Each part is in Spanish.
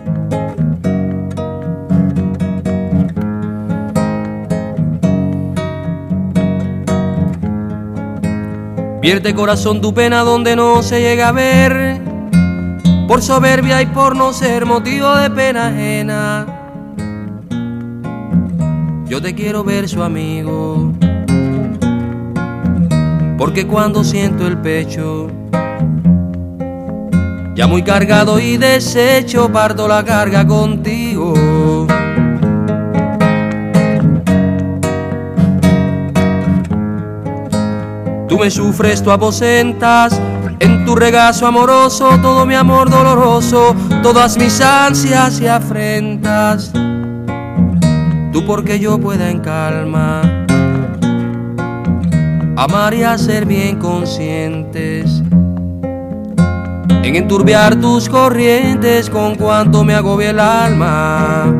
Vierte corazón tu pena donde no se llega a ver, por soberbia y por no ser motivo de pena ajena. Yo te quiero ver su amigo, porque cuando siento el pecho ya muy cargado y deshecho, parto la carga contigo. Tú me sufres, tú aposentas en tu regazo amoroso todo mi amor doloroso, todas mis ansias y afrentas. Tú porque yo pueda en calma amar y hacer bien conscientes, en enturbiar tus corrientes con cuanto me agobia el alma.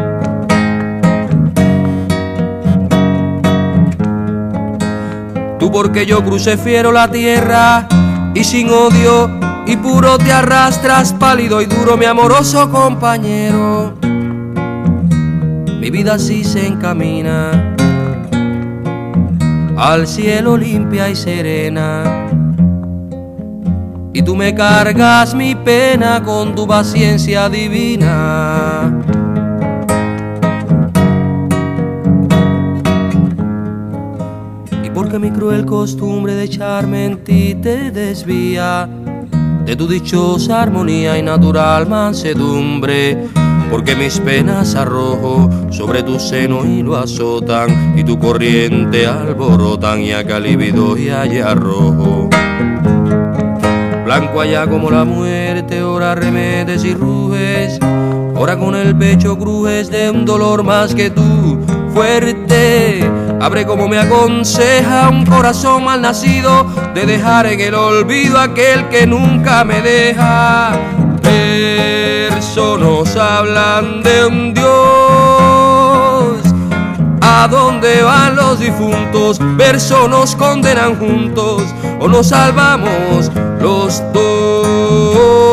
Tú porque yo crucé fiero la tierra y sin odio y puro te arrastras pálido y duro mi amoroso compañero. Mi vida así se encamina al cielo limpia y serena, y tú me cargas mi pena con tu paciencia divina. Porque mi cruel costumbre de echarme en ti te desvía de tu dichosa armonía y natural mansedumbre, porque mis penas arrojo sobre tu seno y lo azotan, y tu corriente alborotan, y acá lívido y allá rojo. Blanco allá como la muerte, ora arremetes y ruges, ora con el pecho crujes de un dolor más que tú, fuerte. Abre como me aconseja un corazón mal nacido, de dejar en el olvido aquel que nunca me deja. Versos nos hablan de un Dios, ¿a dónde van los difuntos? Versos nos condenan juntos, o nos salvamos los dos.